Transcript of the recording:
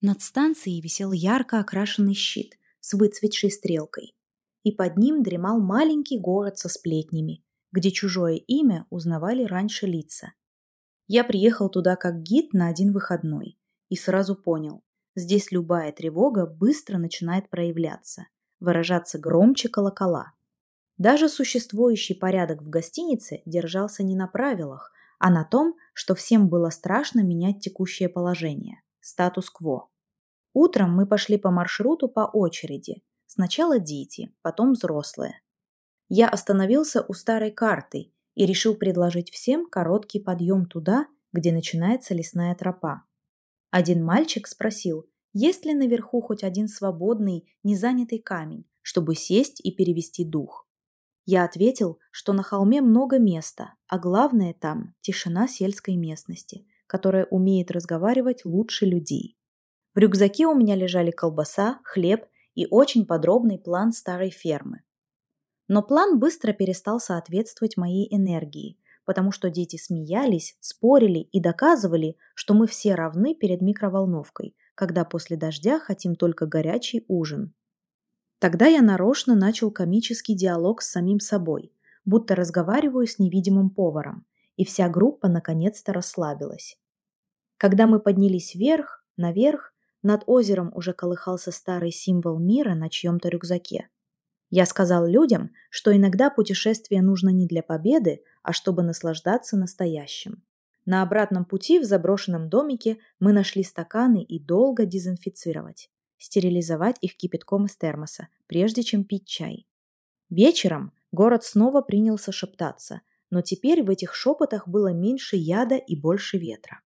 Над станцией висел ярко окрашенный щит с выцветшей стрелкой, и под ним дремал маленький город со сплетнями, где чужое имя узнавали раньше лица. Я приехал туда как гид на один выходной и сразу понял, здесь любая тревога быстро начинает проявляться, выражаться громче колокола. Даже существующий порядок в гостинице держался не на правилах, а на том, что всем было страшно менять текущее положение – статус-кво. Утром мы пошли по маршруту по очереди. Сначала дети, потом взрослые. Я остановился у старой карты и решил предложить всем короткий подъем туда, где начинается лесная тропа. Один мальчик спросил, есть ли наверху хоть один свободный, незанятый камень, чтобы сесть и перевести дух. Я ответил, что на холме много места, а главное там тишина сельской местности, которая умеет разговаривать лучше людей. В рюкзаке у меня лежали колбаса, хлеб и очень подробный план старой фермы. Но план быстро перестал соответствовать моей энергии, потому что дети смеялись, спорили и доказывали, что мы все равны перед микроволновкой, когда после дождя хотим только горячий ужин. Тогда я нарочно начал комический диалог с самим собой, будто разговариваю с невидимым поваром, и вся группа наконец-то расслабилась. Когда мы поднялись наверх, над озером уже колыхался старый символ мира на чьем-то рюкзаке. Я сказал людям, что иногда путешествие нужно не для победы, а чтобы наслаждаться настоящим. На обратном пути в заброшенном домике мы нашли стаканы и долго дезинфицировать, стерилизовать их кипятком из термоса, прежде чем пить чай. Вечером город снова принялся шептаться, но теперь в этих шепотах было меньше яда и больше ветра.